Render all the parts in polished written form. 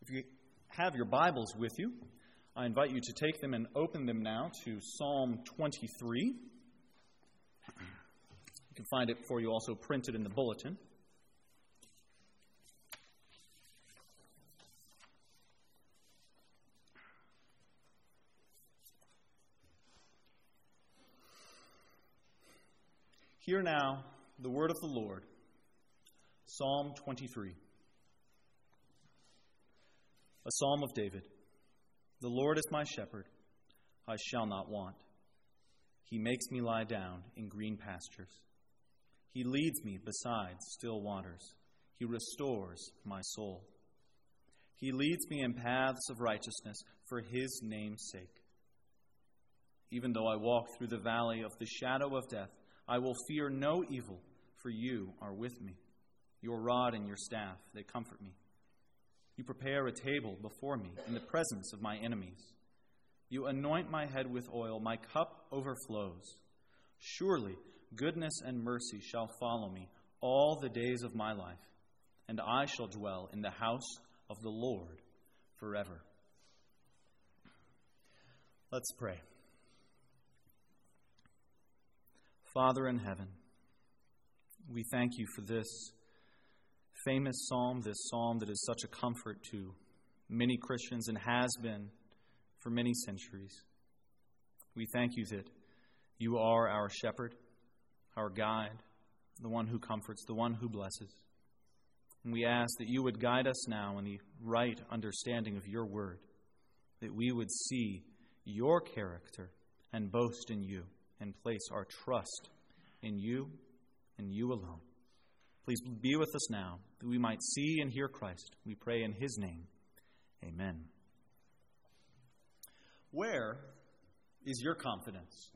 If you have your Bibles with you, I invite you to take them and open them now to Psalm 23. You can find it for you also printed in the bulletin. Hear now the word of the Lord, Psalm 23. A psalm of David. The Lord is my shepherd, I shall not want. He makes me lie down in green pastures. He leads me beside still waters. He restores my soul. He leads me in paths of righteousness for his name's sake. Even though I walk through the valley of the shadow of death, I will fear no evil, for you are with me. Your rod and your staff, they comfort me. You prepare a table before me in the presence of my enemies. You anoint my head with oil, my cup overflows. Surely goodness and mercy shall follow me all the days of my life, and I shall dwell in the house of the Lord forever. Let's pray. Father in heaven, we thank you for this famous psalm, this psalm that is such a comfort to many Christians and has been for many centuries. We thank you that you are our shepherd, our guide, the one who comforts, the one who blesses. And we ask that you would guide us now in the right understanding of your word, that we would see your character and boast in you and place our trust in you and you alone. Please be with us now, that we might see and hear Christ. We pray in his name. Amen. Where is your confidence?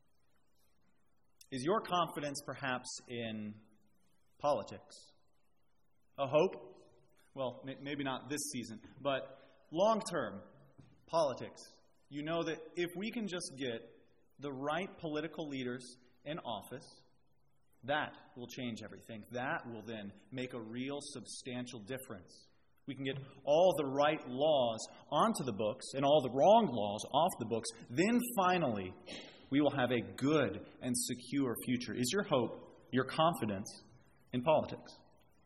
Is your confidence perhaps in politics? A hope? Well, maybe not this season, but long-term politics. You know that if we can just get the right political leaders in office, that will change everything. That will then make a real substantial difference. We can get all the right laws onto the books and all the wrong laws off the books. Then finally, we will have a good and secure future. Is your hope, your confidence in politics?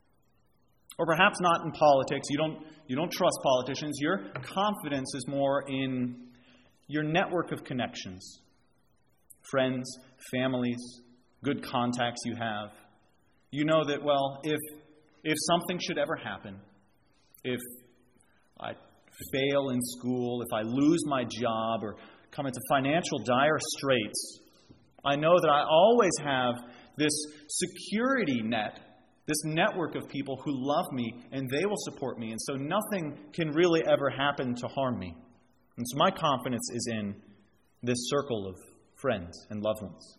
Or perhaps not in politics. You don't trust politicians. Your confidence is more in your network of connections. Friends, families, good contacts you have. You know that, well, if something should ever happen, if I fail in school, if I lose my job or come into financial dire straits, I know that I always have this security net, this network of people who love me and they will support me. And so nothing can really ever happen to harm me. And so my confidence is in this circle of friends and loved ones.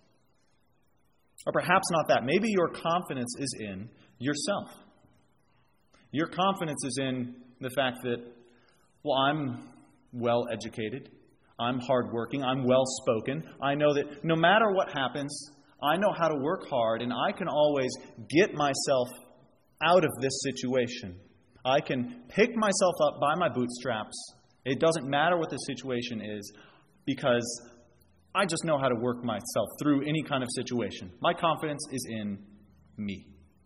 Or perhaps not that. Maybe your confidence is in yourself. Your confidence is in the fact that, well, I'm well educated, I'm hardworking, I'm well spoken. I know that no matter what happens, I know how to work hard, and I can always get myself out of this situation. I can pick myself up by my bootstraps. It doesn't matter what the situation is, because I just know how to work myself through any kind of situation. My confidence is in me.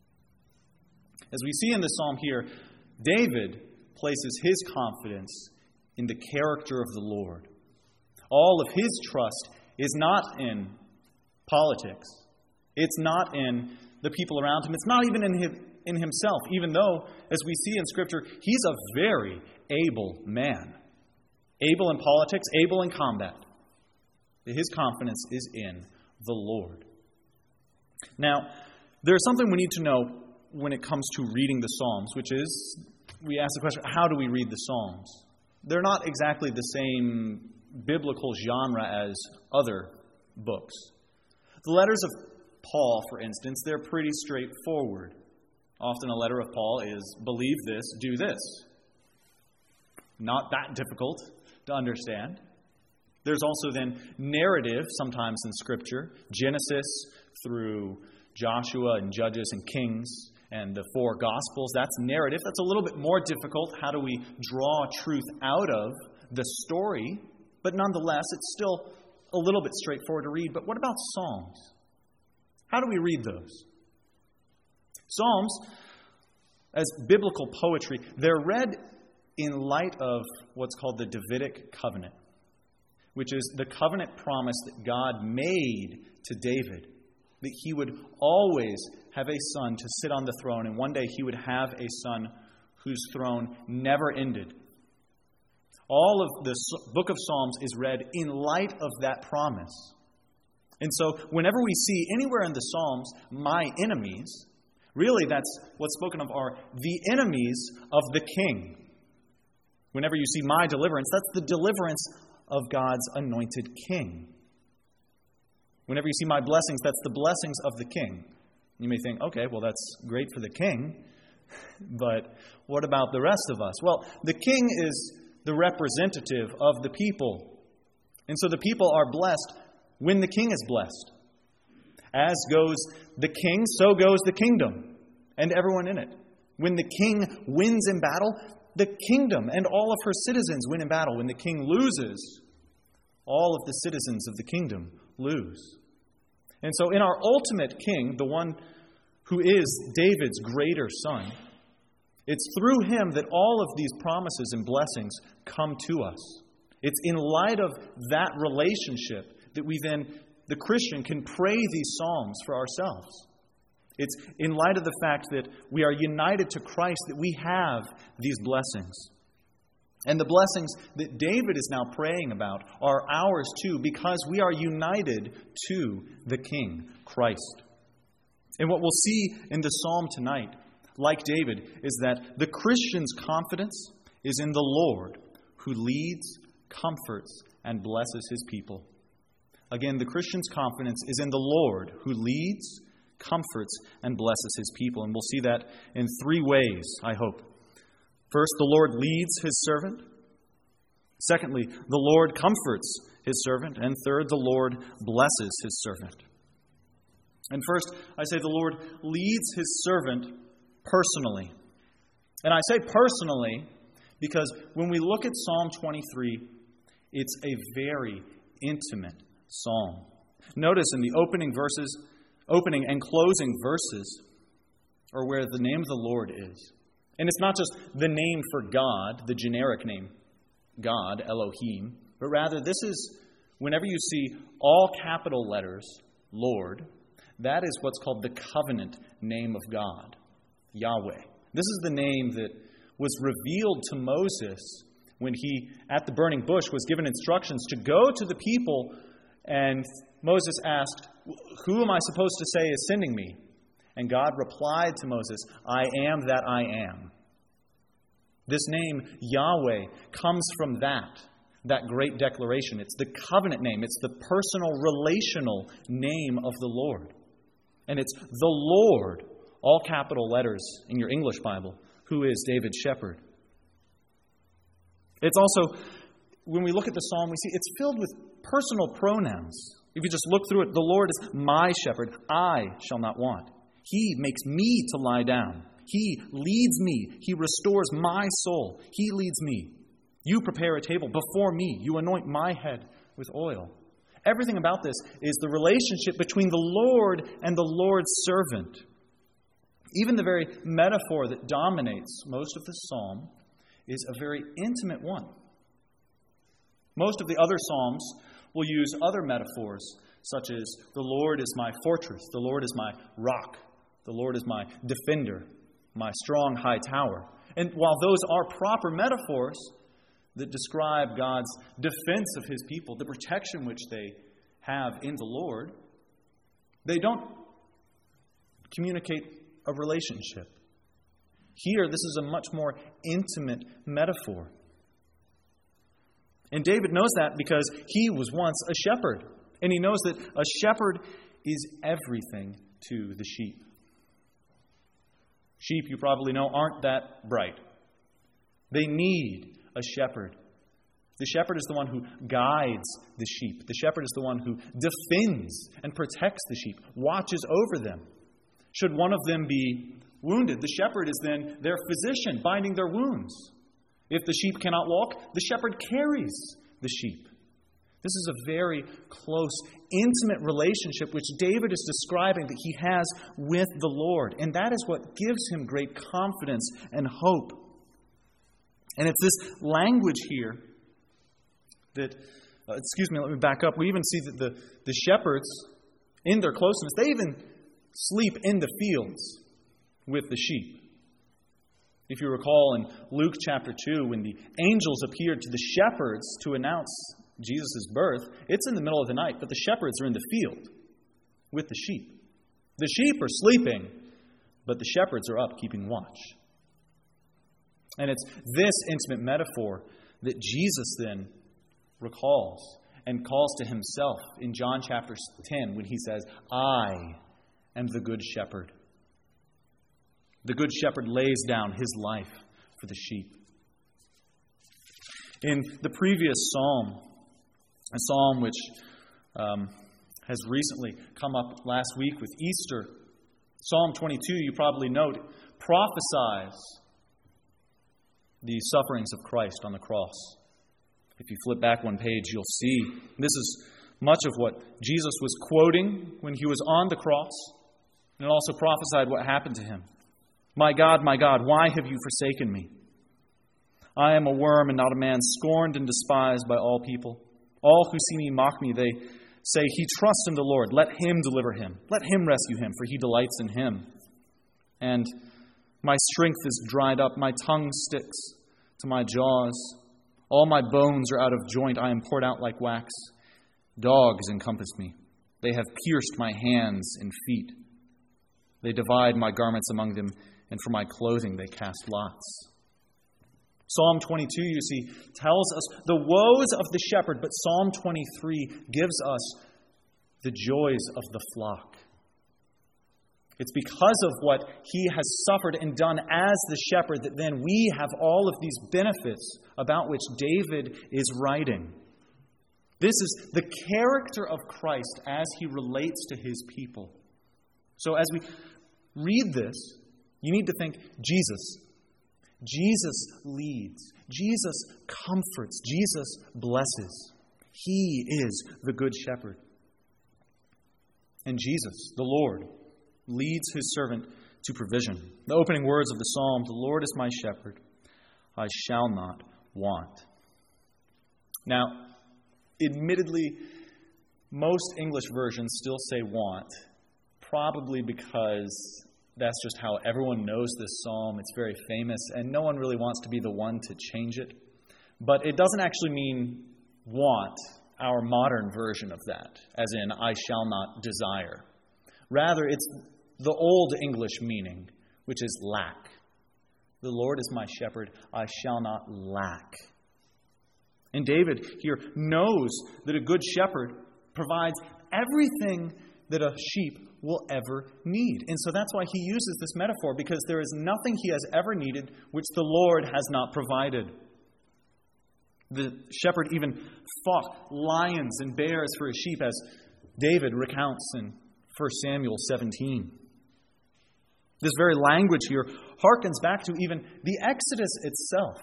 As we see in the psalm here, David places his confidence in the character of the Lord. All of his trust is not in politics. It's not in the people around him. It's not even in himself, even though, as we see in Scripture, he's a very able man. Able in politics, able in combat. His confidence is in the Lord. Now, there's something we need to know when it comes to reading the Psalms, which is, we ask the question, how do we read the Psalms? They're not exactly the same biblical genre as other books. The letters of Paul, for instance, they're pretty straightforward. Often a letter of Paul is, believe this, do this. Not that difficult to understand. There's also then narrative, sometimes in Scripture, Genesis through Joshua and Judges and Kings, and the four Gospels. That's narrative. That's a little bit more difficult. How do we draw truth out of the story? But nonetheless, it's still a little bit straightforward to read. But what about Psalms? How do we read those? Psalms, as biblical poetry, they're read in light of what's called the Davidic covenant, which is the covenant promise that God made to David, that he would always have a son to sit on the throne, and one day he would have a son whose throne never ended. All of the book of Psalms is read in light of that promise. And so whenever we see anywhere in the Psalms, my enemies, really that's what's spoken of are the enemies of the king. Whenever you see my deliverance, that's the deliverance of God's anointed king. Whenever you see my blessings, that's the blessings of the king. You may think, okay, well, that's great for the king, but what about the rest of us? Well, the king is the representative of the people. And so the people are blessed when the king is blessed. As goes the king, so goes the kingdom and everyone in it. When the king wins in battle, the kingdom and all of her citizens win in battle. When the king loses, all of the citizens of the kingdom lose. And so in our ultimate king, the one who is David's greater son, it's through him that all of these promises and blessings come to us. It's in light of that relationship that we then, the Christian, can pray these psalms for ourselves. It's in light of the fact that we are united to Christ that we have these blessings. And the blessings that David is now praying about are ours too, because we are united to the King, Christ. And what we'll see in the psalm tonight, like David, is that the Christian's confidence is in the Lord, who leads, comforts, and blesses his people. Again, the Christian's confidence is in the Lord, who leads, comforts, and blesses his people. And we'll see that in three ways, I hope. First, the Lord leads his servant. Secondly, the Lord comforts his servant. And third, the Lord blesses his servant. And first, I say the Lord leads his servant personally. And I say personally because when we look at Psalm 23, it's a very intimate psalm. Notice in the opening and closing verses are where the name of the Lord is. And it's not just the name for God, the generic name, God, Elohim, but rather this is, whenever you see all capital letters, Lord, that is what's called the covenant name of God, Yahweh. This is the name that was revealed to Moses when he, at the burning bush, was given instructions to go to the people, and Moses asked, "Who am I supposed to say is sending me?" And God replied to Moses, "I am that I am." This name, Yahweh, comes from that great declaration. It's the covenant name. It's the personal, relational name of the Lord. And it's the Lord, all capital letters in your English Bible, who is David's shepherd. It's also, when we look at the psalm, we see it's filled with personal pronouns. If you just look through it, the Lord is my shepherd. I shall not want. He makes me to lie down. He leads me. He restores my soul. He leads me. You prepare a table before me. You anoint my head with oil. Everything about this is the relationship between the Lord and the Lord's servant. Even the very metaphor that dominates most of the psalm is a very intimate one. Most of the other psalms will use other metaphors, such as the Lord is my fortress, the Lord is my rock, the Lord is my defender, my strong high tower. And while those are proper metaphors that describe God's defense of his people, the protection which they have in the Lord, they don't communicate a relationship. Here, this is a much more intimate metaphor. And David knows that because he was once a shepherd. And he knows that a shepherd is everything to the sheep. Sheep, you probably know, aren't that bright. They need a shepherd. The shepherd is the one who guides the sheep. The shepherd is the one who defends and protects the sheep, watches over them. Should one of them be wounded, the shepherd is then their physician, binding their wounds. If the sheep cannot walk, the shepherd carries the sheep. This is a very close, intimate relationship which David is describing that he has with the Lord. And that is what gives him great confidence and hope. And it's this language here that, let me back up. We even see that the shepherds, in their closeness, they even sleep in the fields with the sheep. If you recall in Luke chapter 2, when the angels appeared to the shepherds to announce Jesus' birth, it's in the middle of the night, but the shepherds are in the field with the sheep. The sheep are sleeping, but the shepherds are up keeping watch. And it's this intimate metaphor that Jesus then recalls and calls to himself in John chapter 10 when he says, I am the good shepherd. The good shepherd lays down his life for the sheep. In the previous psalm, a psalm which has recently come up last week with Easter, Psalm 22, you probably note, prophesies the sufferings of Christ on the cross. If you flip back one page, you'll see this is much of what Jesus was quoting when he was on the cross, and it also prophesied what happened to him. My God, why have you forsaken me? I am a worm and not a man, scorned and despised by all people. All who see me mock me. They say, he trusts in the Lord. Let him deliver him. Let him rescue him, for he delights in him. And my strength is dried up. My tongue sticks to my jaws. All my bones are out of joint. I am poured out like wax. Dogs encompass me. They have pierced my hands and feet. They divide my garments among them, and for my clothing they cast lots. Psalm 22, you see, tells us the woes of the shepherd, but Psalm 23 gives us the joys of the flock. It's because of what he has suffered and done as the shepherd that then we have all of these benefits about which David is writing. This is the character of Christ as he relates to his people. So as we read this, you need to think Jesus. Jesus leads. Jesus comforts. Jesus blesses. He is the good shepherd. And Jesus, the Lord, leads his servant to provision. The opening words of the psalm, the Lord is my shepherd, I shall not want. Now, admittedly, most English versions still say want, probably because that's just how everyone knows this psalm. It's very famous, and no one really wants to be the one to change it. But it doesn't actually mean want, our modern version of that, as in, I shall not desire. Rather, it's the old English meaning, which is lack. The Lord is my shepherd, I shall not lack. And David here knows that a good shepherd provides everything that a sheep will ever need. And so that's why he uses this metaphor, because there is nothing he has ever needed which the Lord has not provided. The shepherd even fought lions and bears for his sheep, as David recounts in 1 Samuel 17. This very language here harkens back to even the Exodus itself,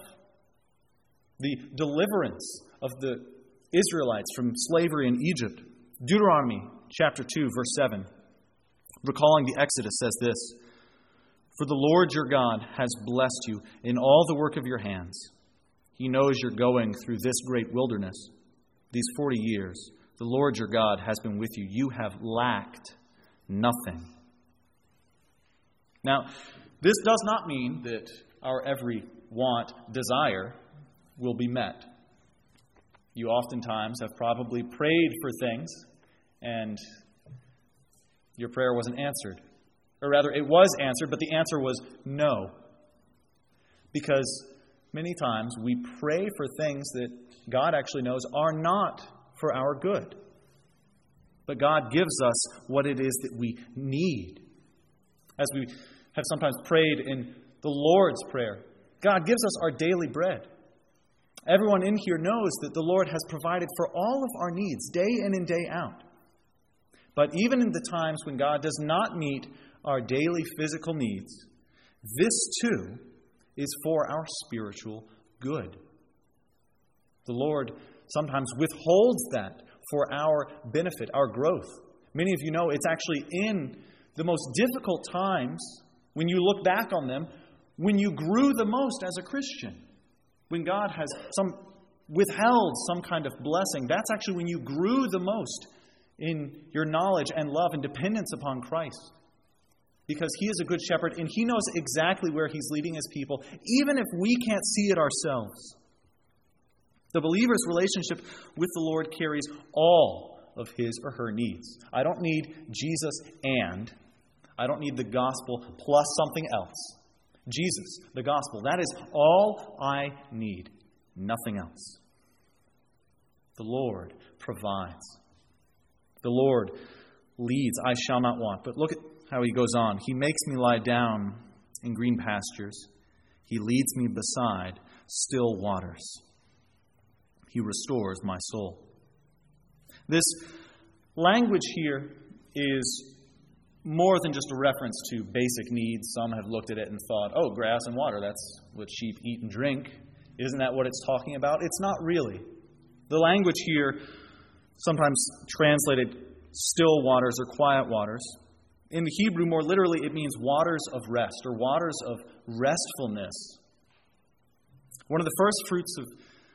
the deliverance of the Israelites from slavery in Egypt. Deuteronomy chapter 2, verse 7, recalling the Exodus, says this, For the Lord your God has blessed you in all the work of your hands. He knows you're going through this great wilderness. These 40 years, the Lord your God has been with you. You have lacked nothing. Now, this does not mean that our every want, desire will be met. You oftentimes have probably prayed for things and your prayer wasn't answered. Or rather, it was answered, but the answer was no. Because many times we pray for things that God actually knows are not for our good. But God gives us what it is that we need. As we have sometimes prayed in the Lord's Prayer, God gives us our daily bread. Everyone in here knows that the Lord has provided for all of our needs, day in and day out. But even in the times when God does not meet our daily physical needs, This too is for our spiritual good. The Lord sometimes withholds that for our benefit, our growth. Many of you know it's actually in the most difficult times, when you look back on them, when you grew the most as a Christian. When God has withheld some kind of blessing, that's actually when you grew the most in your knowledge and love and dependence upon Christ. Because He is a good shepherd and He knows exactly where He's leading His people, even if we can't see it ourselves. The believer's relationship with the Lord carries all of his or her needs. I don't need Jesus and I don't need the gospel plus something else. Jesus, the gospel, that is all I need, nothing else. The Lord provides. The Lord leads, I shall not want. But look at how He goes on. He makes me lie down in green pastures. He leads me beside still waters. He restores my soul. This language here is more than just a reference to basic needs. Some have looked at it and thought, oh, grass and water, that's what sheep eat and drink. Isn't that what it's talking about? It's not really. The language here, sometimes translated still waters or quiet waters. In the Hebrew, more literally, it means waters of rest or waters of restfulness. One of the first fruits of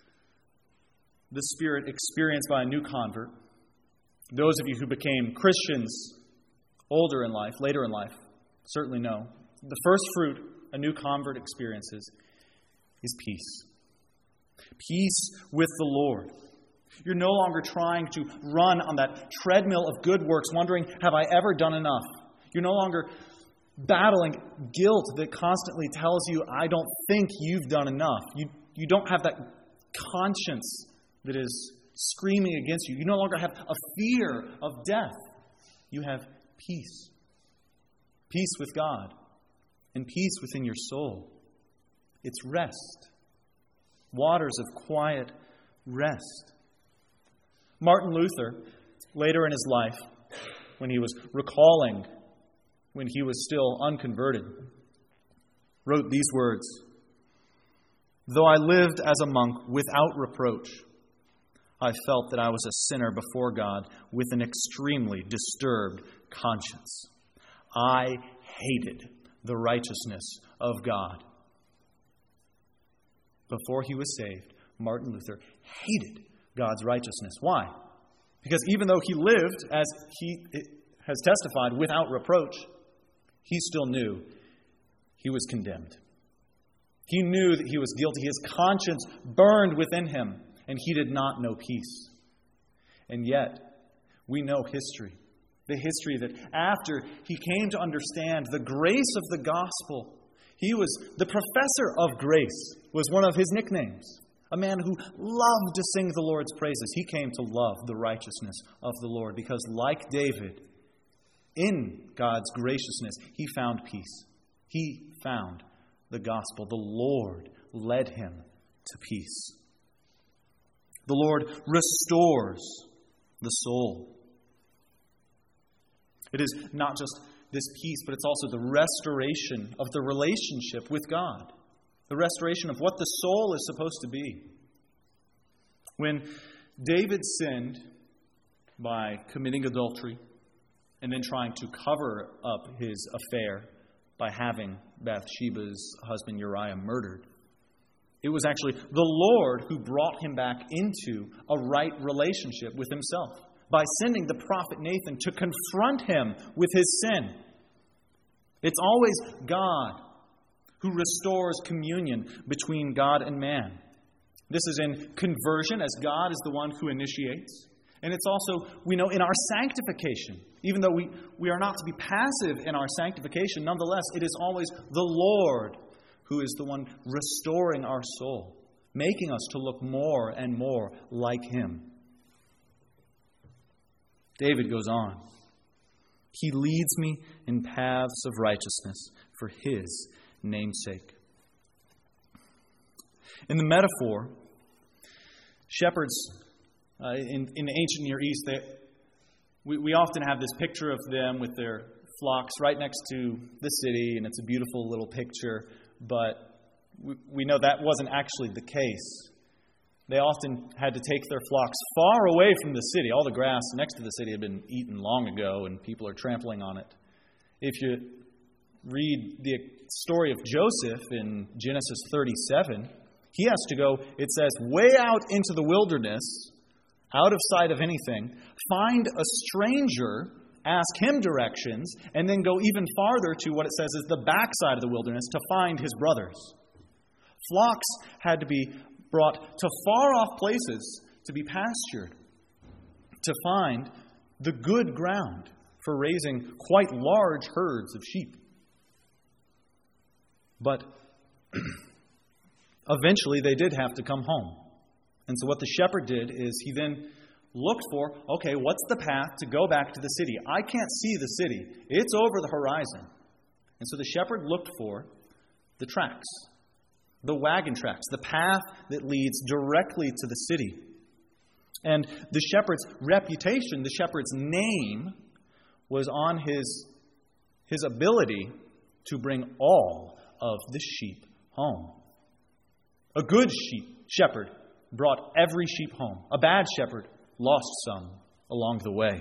the Spirit experienced by a new convert, those of you who became Christians older in life, later in life, certainly know, the first fruit a new convert experiences is peace. Peace with the Lord. You're no longer trying to run on that treadmill of good works, wondering, have I ever done enough? You're no longer battling guilt that constantly tells you, I don't think you've done enough. You don't have that conscience that is screaming against you. You no longer have a fear of death. You have peace. Peace with God and peace within your soul. It's rest. Waters of quiet rest. Martin Luther, later in his life, when he was recalling when he was still unconverted, wrote these words, "Though I lived as a monk without reproach, I felt that I was a sinner before God with an extremely disturbed conscience. I hated the righteousness of God." Before he was saved, Martin Luther hated God's righteousness. Why? Because even though he lived, as he has testified, without reproach, he still knew he was condemned. He knew that he was guilty. His conscience burned within him, and he did not know peace. And yet, we know history. The history that after he came to understand the grace of the gospel, he was the professor of grace, was one of his nicknames. A man who loved to sing the Lord's praises. He came to love the righteousness of the Lord because, like David, in God's graciousness, he found peace. He found the gospel. The Lord led him to peace. The Lord restores the soul. It is not just this peace, but it's also the restoration of the relationship with God. The restoration of what the soul is supposed to be. When David sinned by committing adultery and then trying to cover up his affair by having Bathsheba's husband Uriah murdered, it was actually the Lord who brought him back into a right relationship with himself by sending the prophet Nathan to confront him with his sin. It's always God who restores communion between God and man. This is in conversion, as God is the one who initiates. And it's also, we know, in our sanctification. Even though we are not to be passive in our sanctification, nonetheless, it is always the Lord who is the one restoring our soul, making us to look more and more like Him. David goes on. He leads me in paths of righteousness for His namesake. In the metaphor, shepherds in the ancient Near East, we often have this picture of them with their flocks right next to the city, and it's a beautiful little picture, but we know that wasn't actually the case. They often had to take their flocks far away from the city. All the grass next to the city had been eaten long ago, and people are trampling on it. If you read the story of Joseph in Genesis 37, he has to go, it says, way out into the wilderness, out of sight of anything, find a stranger, ask him directions, and then go even farther to what it says is the backside of the wilderness to find his brothers. Flocks had to be brought to far-off places to be pastured, to find the good ground for raising quite large herds of sheep. But eventually they did have to come home. And so what the shepherd did is he then looked for, okay, what's the path to go back to the city? I can't see the city. It's over the horizon. And so the shepherd looked for the tracks, the wagon tracks, the path that leads directly to the city. And the shepherd's reputation, the shepherd's name, was on his ability to bring all of the sheep home. A good shepherd brought every sheep home. A bad shepherd lost some along the way.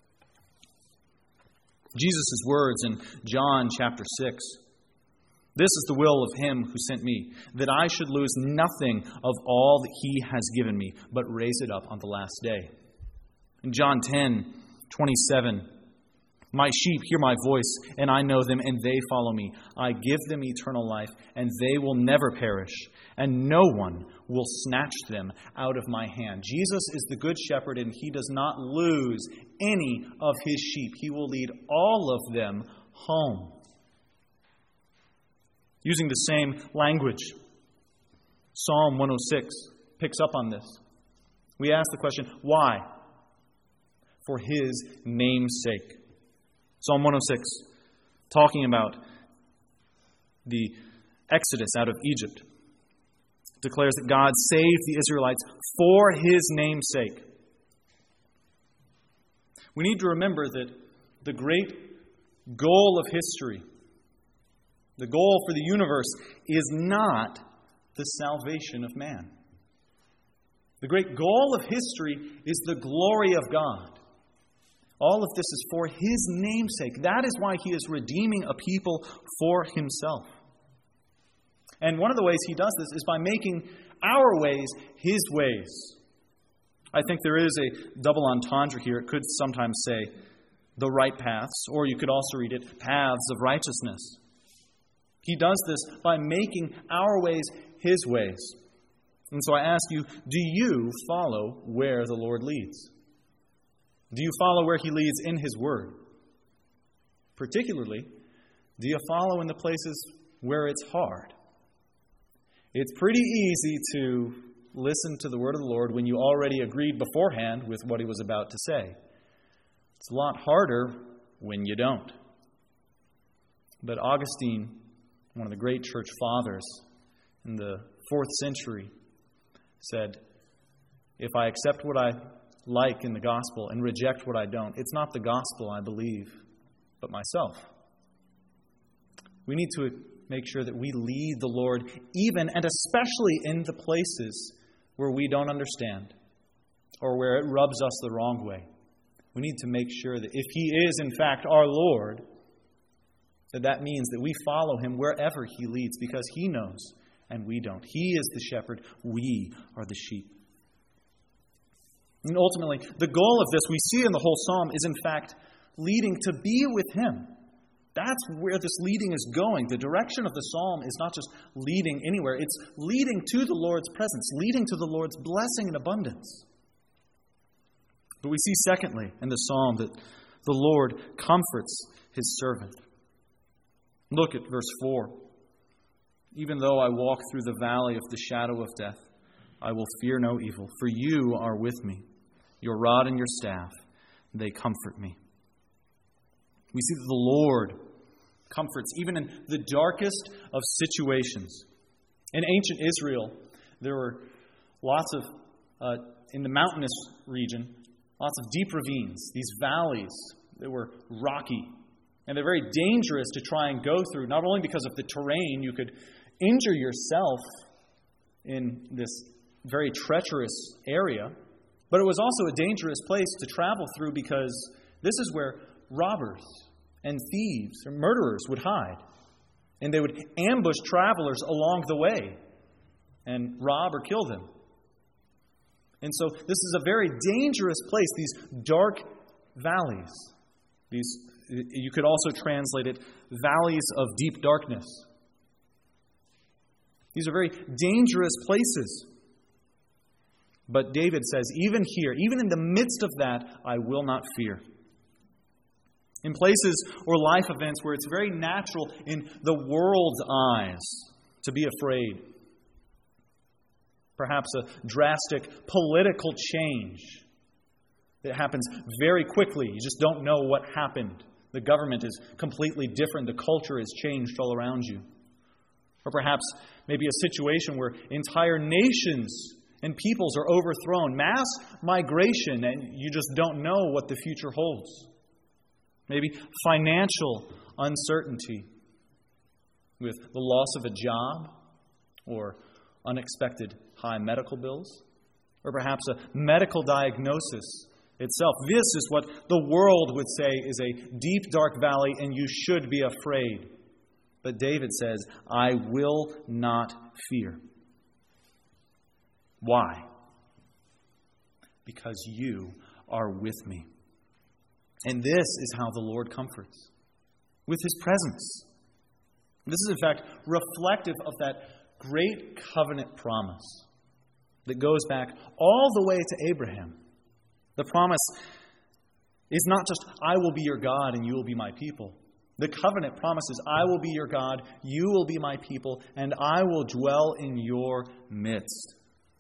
Jesus' words in John chapter 6. This is the will of him who sent me, that I should lose nothing of all that he has given me, but raise it up on the last day. In John 10:27, my sheep hear my voice, and I know them, and they follow me. I give them eternal life, and they will never perish, and no one will snatch them out of my hand. Jesus is the good shepherd, and he does not lose any of his sheep. He will lead all of them home. Using the same language, Psalm 106 picks up on this. We ask the question, why? For his name's sake. Psalm 106, talking about the Exodus out of Egypt, declares that God saved the Israelites for his name's sake. We need to remember that the great goal of history, the goal for the universe, is not the salvation of man. The great goal of history is the glory of God. All of this is for his name's sake. That is why he is redeeming a people for himself. And one of the ways he does this is by making our ways his ways. I think there is a double entendre here. It could sometimes say the right paths, or you could also read it, paths of righteousness. He does this by making our ways his ways. And so I ask you, do you follow where the Lord leads? Do you follow where he leads in his word? Particularly, do you follow in the places where it's hard? It's pretty easy to listen to the word of the Lord when you already agreed beforehand with what he was about to say. It's a lot harder when you don't. But Augustine, one of the great church fathers in the 4th century, said, if I accept what I like in the gospel and reject what I don't, it's not the gospel I believe, but myself. We need to make sure that we lead the Lord even and especially in the places where we don't understand or where it rubs us the wrong way. We need to make sure that if he is in fact our Lord, that means that we follow him wherever he leads because he knows and we don't. He is the shepherd. We are the sheep. And ultimately, the goal of this we see in the whole psalm is in fact leading to be with him. That's where this leading is going. The direction of the psalm is not just leading anywhere. It's leading to the Lord's presence, leading to the Lord's blessing and abundance. But we see secondly in the psalm that the Lord comforts his servant. Look at verse 4. Even though I walk through the valley of the shadow of death, I will fear no evil, for you are with me. Your rod and your staff, they comfort me. We see that the Lord comforts even in the darkest of situations. In ancient Israel, there were lots of, in the mountainous region, lots of deep ravines, these valleys that were rocky. And they're very dangerous to try and go through, not only because of the terrain, you could injure yourself in this very treacherous area, but it was also a dangerous place to travel through because this is where robbers and thieves or murderers would hide. And they would ambush travelers along the way and rob or kill them. And so this is a very dangerous place, these dark valleys. You could also translate it, valleys of deep darkness. These are very dangerous places. But David says, even here, even in the midst of that, I will not fear. In places or life events where it's very natural in the world's eyes to be afraid. Perhaps a drastic political change that happens very quickly. You just don't know what happened. The government is completely different. The culture has changed all around you. Or perhaps maybe a situation where entire nations and peoples are overthrown. Mass migration, and you just don't know what the future holds. Maybe financial uncertainty with the loss of a job or unexpected high medical bills, or perhaps a medical diagnosis itself. This is what the world would say is a deep, dark valley, and you should be afraid. But David says, I will not fear. Why? Because you are with me. And this is how the Lord comforts, with His presence. This is, in fact, reflective of that great covenant promise that goes back all the way to Abraham. The promise is not just, I will be your God and you will be my people. The covenant promises, I will be your God, you will be my people, and I will dwell in your midst.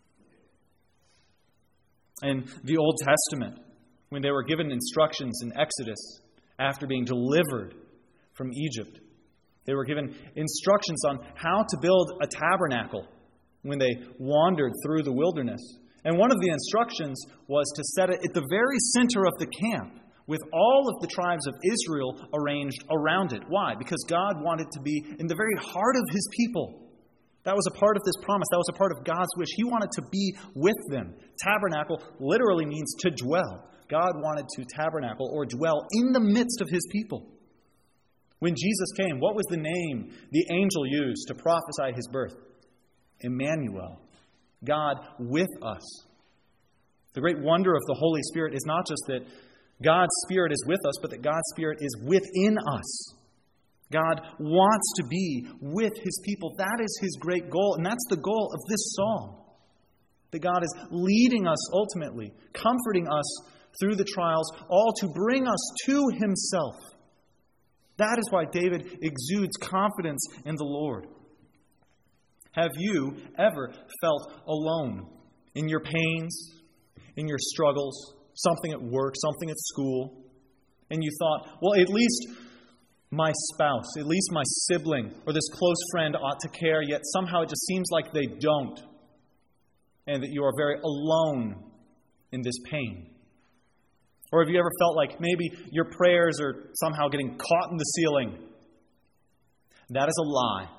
In the Old Testament, when they were given instructions in Exodus after being delivered from Egypt, they were given instructions on how to build a tabernacle when they wandered through the wilderness. And one of the instructions was to set it at the very center of the camp, with all of the tribes of Israel arranged around it. Why? Because God wanted to be in the very heart of His people. That was a part of this promise. That was a part of God's wish. He wanted to be with them. Tabernacle literally means to dwell. God wanted to tabernacle or dwell in the midst of His people. When Jesus came, what was the name the angel used to prophesy His birth? Emmanuel, God with us. The great wonder of the Holy Spirit is not just that God's Spirit is with us, but that God's Spirit is within us. God wants to be with His people. That is His great goal, and that's the goal of this psalm. That God is leading us ultimately, comforting us through the trials, all to bring us to Himself. That is why David exudes confidence in the Lord. Have you ever felt alone in your pains, in your struggles, something at work, something at school, and you thought, well, at least my spouse, at least my sibling, or this close friend ought to care, yet somehow it just seems like they don't, and that you are very alone in this pain? Or have you ever felt like maybe your prayers are somehow getting caught in the ceiling? That is a lie.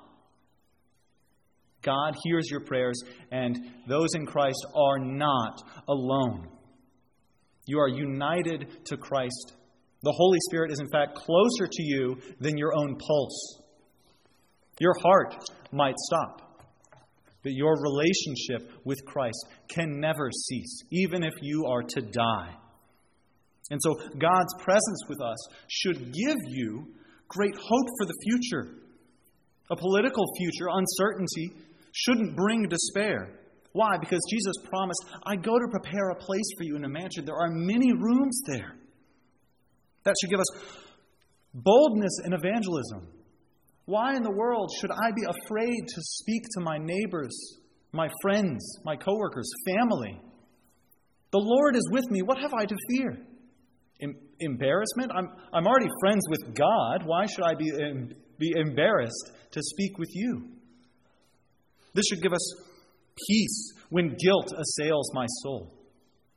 God hears your prayers, and those in Christ are not alone. You are united to Christ. The Holy Spirit is, in fact, closer to you than your own pulse. Your heart might stop, but your relationship with Christ can never cease, even if you are to die. And so God's presence with us should give you great hope for the future. A political future, uncertainty, shouldn't bring despair. Why? Because Jesus promised, I go to prepare a place for you in a mansion. There are many rooms there. That should give us boldness in evangelism. Why in the world should I be afraid to speak to my neighbors, my friends, my coworkers, family? The Lord is with me. What have I to fear? Embarrassment? I'm already friends with God. Why should I be embarrassed to speak with you? This should give us peace when guilt assails my soul.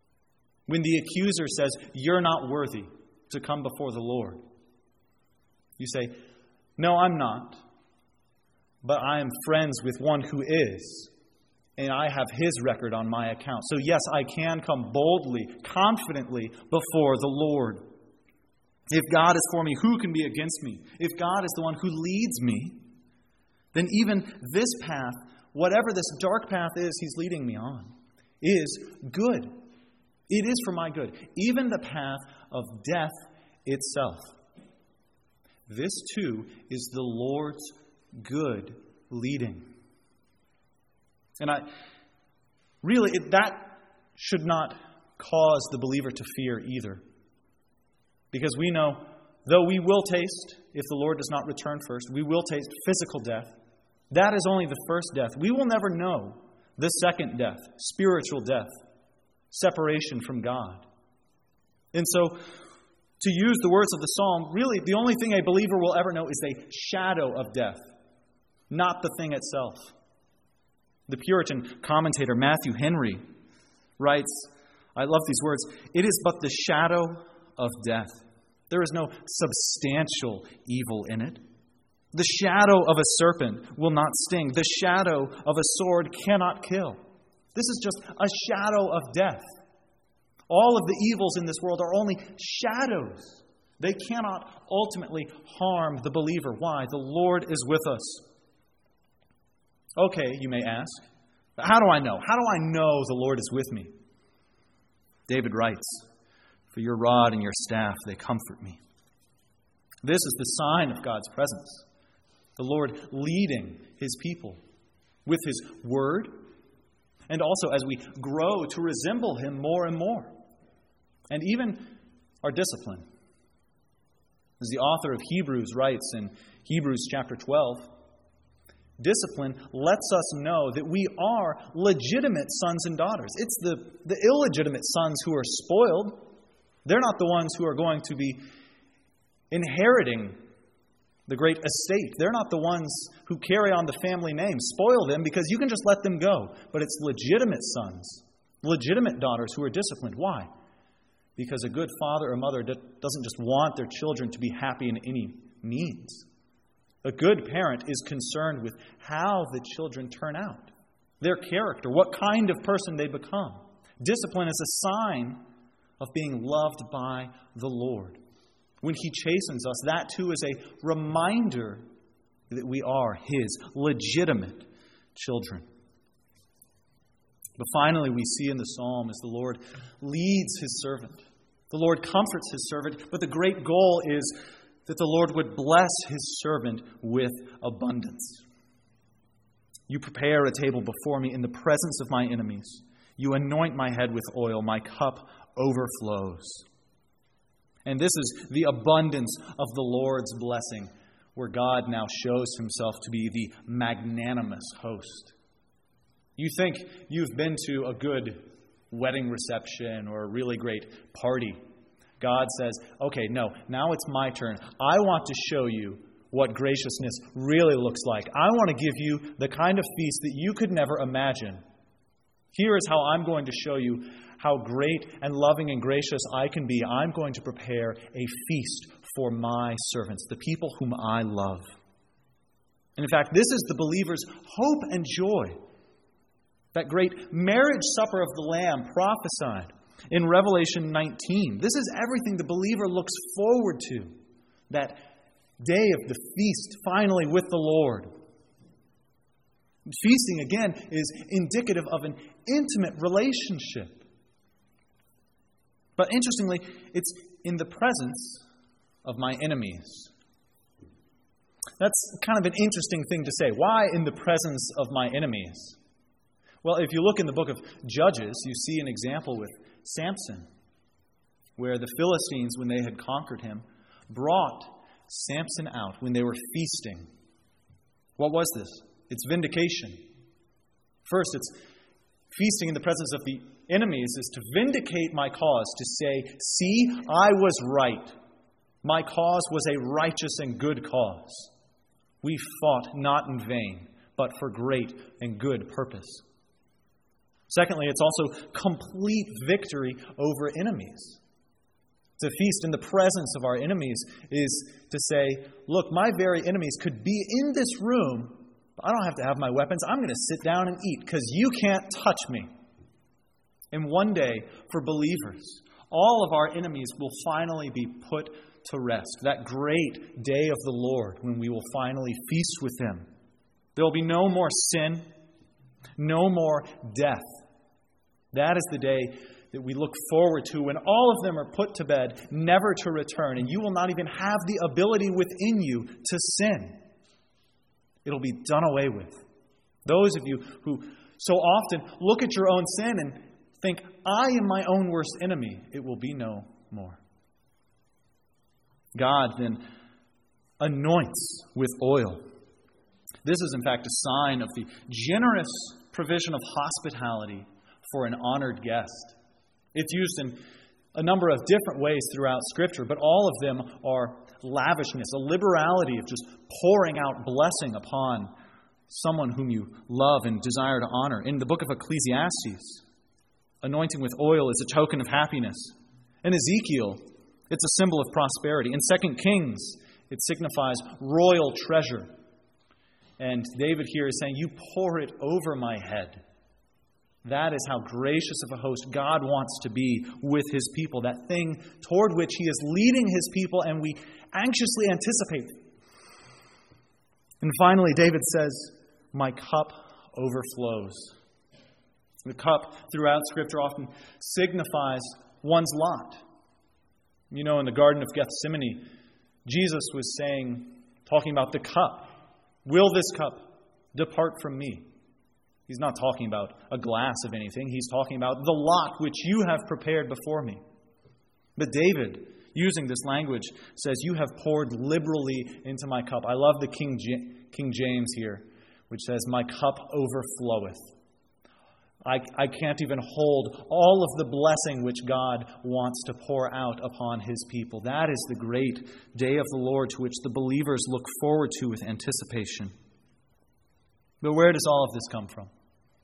When the accuser says, you're not worthy to come before the Lord. You say, no, I'm not. But I am friends with one who is. And I have his record on my account. So yes, I can come boldly, confidently before the Lord. If God is for me, who can be against me? If God is the one who leads me, then even this path, whatever this dark path is He's leading me on, is good. It is for my good. Even the path of death itself. This too is the Lord's good leading. And that should not cause the believer to fear either. Because we know, though we will taste, if the Lord does not return first, we will taste physical death. That is only the first death. We will never know the second death, spiritual death, separation from God. And so, to use the words of the psalm, really the only thing a believer will ever know is a shadow of death, not the thing itself. The Puritan commentator Matthew Henry writes, I love these words, "It is but the shadow of death. There is no substantial evil in it. The shadow of a serpent will not sting. The shadow of a sword cannot kill." This is just a shadow of death. All of the evils in this world are only shadows. They cannot ultimately harm the believer. Why? The Lord is with us. Okay, you may ask, how do I know? How do I know the Lord is with me? David writes, "For your rod and your staff, they comfort me." This is the sign of God's presence. The Lord leading His people with His word, and also as we grow to resemble Him more and more. And even our discipline. As the author of Hebrews writes in Hebrews chapter 12, discipline lets us know that we are legitimate sons and daughters. It's the illegitimate sons who are spoiled. They're not the ones who are going to be inheriting the great estate. They're not the ones who carry on the family name. Spoil them because you can just let them go. But it's legitimate sons, legitimate daughters who are disciplined. Why? Because a good father or mother doesn't just want their children to be happy in any means. A good parent is concerned with how the children turn out, their character, what kind of person they become. Discipline is a sign of being loved by the Lord. When He chastens us, that too is a reminder that we are His legitimate children. But finally, we see in the psalm as the Lord leads His servant. The Lord comforts His servant, but the great goal is that the Lord would bless His servant with abundance. You prepare a table before me in the presence of my enemies. You anoint my head with oil. My cup overflows. And this is the abundance of the Lord's blessing, where God now shows Himself to be the magnanimous host. You think you've been to a good wedding reception or a really great party. God says, okay, no, now it's my turn. I want to show you what graciousness really looks like. I want to give you the kind of feast that you could never imagine. Here is how I'm going to show you how great and loving and gracious I can be. I'm going to prepare a feast for my servants, the people whom I love. And in fact, this is the believer's hope and joy. That great marriage supper of the Lamb prophesied in Revelation 19. This is everything the believer looks forward to. That day of the feast, finally with the Lord. Feasting, again, is indicative of an intimate relationship. But interestingly, it's in the presence of my enemies. That's kind of an interesting thing to say. Why in the presence of my enemies? Well, if you look in the book of Judges, you see an example with Samson, where the Philistines, when they had conquered him, brought Samson out when they were feasting. What was this? It's vindication. First, it's feasting in the presence of the enemies is to vindicate my cause, to say, see, I was right. My cause was a righteous and good cause. We fought not in vain, but for great and good purpose. Secondly, it's also complete victory over enemies. To feast in the presence of our enemies is to say, look, my very enemies could be in this room, but I don't have to have my weapons. I'm going to sit down and eat because you can't touch me. And one day, for believers, all of our enemies will finally be put to rest. That great day of the Lord when we will finally feast with Him. There will be no more sin, no more death. That is the day that we look forward to when all of them are put to bed, never to return, and you will not even have the ability within you to sin. It'll be done away with. Those of you who so often look at your own sin and think, I am my own worst enemy, it will be no more. God then anoints with oil. This is, in fact, a sign of the generous provision of hospitality for an honored guest. It's used in a number of different ways throughout Scripture, but all of them are lavishness, a liberality of just pouring out blessing upon someone whom you love and desire to honor. In the book of Ecclesiastes, anointing with oil is a token of happiness. In Ezekiel, it's a symbol of prosperity. In 2 Kings, it signifies royal treasure. And David here is saying, you pour it over my head. That is how gracious of a host God wants to be with His people, that thing toward which He is leading His people, and we anxiously anticipate. And finally, David says, my cup overflows. The cup throughout Scripture often signifies one's lot. You know, in the Garden of Gethsemane, Jesus was talking about the cup. Will this cup depart from me? He's not talking about a glass of anything. He's talking about the lot which you have prepared before me. But David, using this language, says, you have poured liberally into my cup. I love the King James here, which says, my cup overfloweth. I can't even hold all of the blessing which God wants to pour out upon His people. That is the great day of the Lord to which the believers look forward to with anticipation. But where does all of this come from?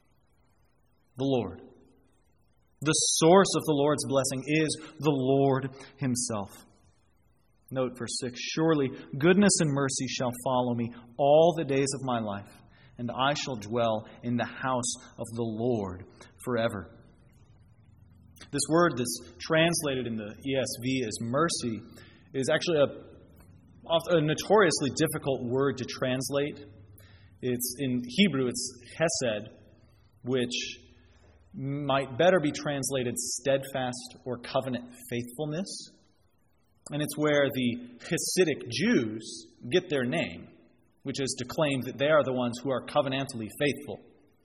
The Lord. The source of the Lord's blessing is the Lord Himself. Note verse 6, surely goodness and mercy shall follow me all the days of my life, and I shall dwell in the house of the Lord forever. This word that's translated in the ESV as mercy is actually a notoriously difficult word to translate. It's in Hebrew, it's hesed, which might better be translated steadfast or covenant faithfulness. And it's where the Hasidic Jews get their name, which is to claim that they are the ones who are covenantally faithful.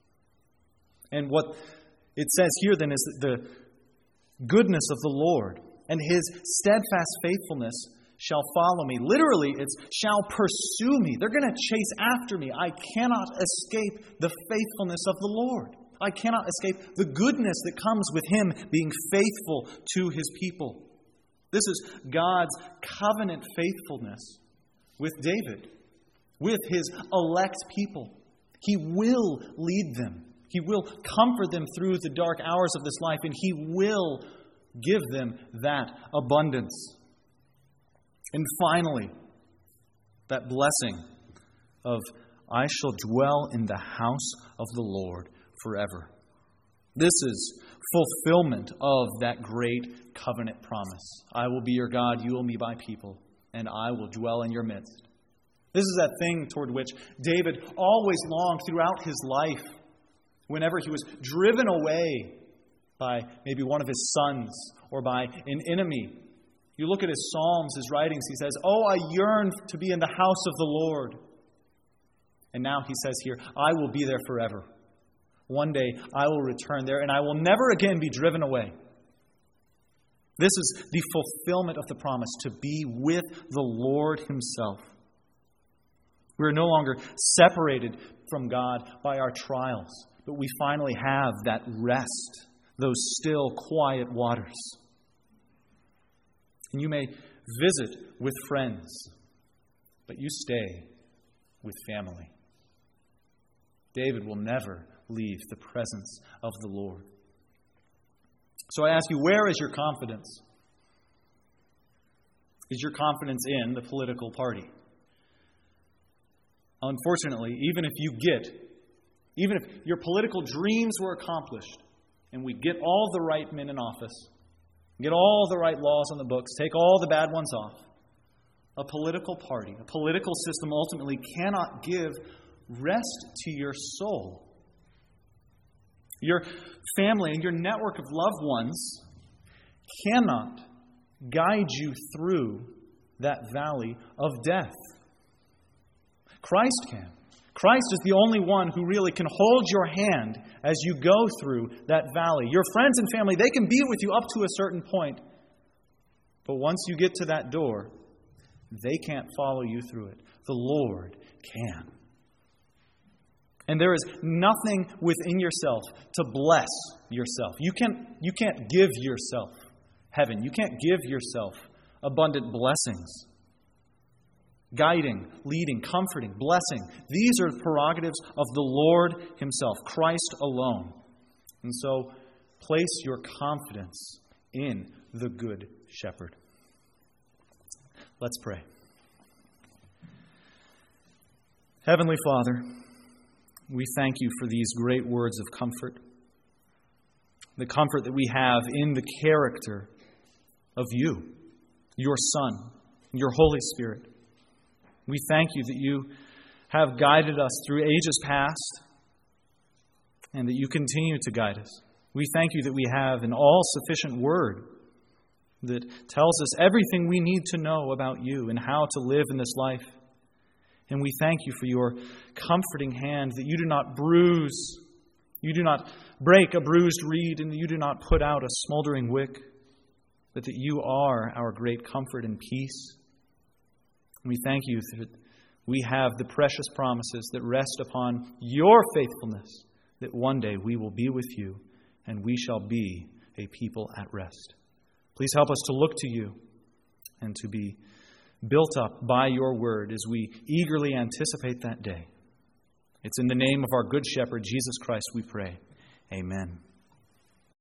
And what it says here then is that the goodness of the Lord and His steadfast faithfulness shall follow me. Literally, it's shall pursue me. They're going to chase after me. I cannot escape the faithfulness of the Lord. I cannot escape the goodness that comes with Him being faithful to His people. This is God's covenant faithfulness with David, with His elect people. He will lead them. He will comfort them through the dark hours of this life, and He will give them that abundance. And finally, that blessing of, I shall dwell in the house of the Lord forever. This is fulfillment of that great covenant promise. I will be your God, you will be my people, and I will dwell in your midst. This is that thing toward which David always longed throughout his life, whenever he was driven away by maybe one of his sons or by an enemy. You look at his Psalms, his writings, he says, oh, I yearn to be in the house of the Lord. And now he says here, I will be there forever. One day I will return there and I will never again be driven away. This is the fulfillment of the promise to be with the Lord Himself. We are no longer separated from God by our trials, but we finally have that rest, those still, quiet waters. And you may visit with friends, but you stay with family. David will never leave the presence of the Lord. So I ask you, where is your confidence? is your confidence in the political party. Unfortunately, even if your political dreams were accomplished, and we get all the right men in office, get all the right laws on the books, take all the bad ones off, a political party, a political system ultimately cannot give rest to your soul. Your family and your network of loved ones cannot guide you through that valley of death. Christ can. Christ is the only one who really can hold your hand as you go through that valley. Your friends and family, they can be with you up to a certain point. But once you get to that door, they can't follow you through it. The Lord can. And there is nothing within yourself to bless yourself. You can't give yourself heaven. You can't give yourself abundant blessings. Guiding, leading, comforting, blessing. These are prerogatives of the Lord Himself, Christ alone. And so, place your confidence in the Good Shepherd. Let's pray. Heavenly Father, we thank You for these great words of comfort. The comfort that we have in the character of You, Your Son, Your Holy Spirit. We thank You that You have guided us through ages past and that You continue to guide us. We thank You that we have an all-sufficient Word that tells us everything we need to know about You and how to live in this life. And we thank You for Your comforting hand, that You do not bruise, You do not break a bruised reed, and that You do not put out a smoldering wick, but that You are our great comfort and peace. We thank You that we have the precious promises that rest upon Your faithfulness, that one day we will be with You and we shall be a people at rest. Please help us to look to You and to be built up by Your word as we eagerly anticipate that day. It's in the name of our Good Shepherd, Jesus Christ, we pray. Amen.